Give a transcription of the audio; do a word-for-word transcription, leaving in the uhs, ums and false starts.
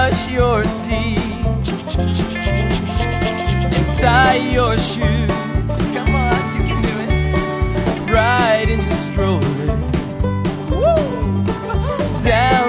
brush your teeth and tie your shoe. Come on, you can do it. Ride in your stroller. Woo! Down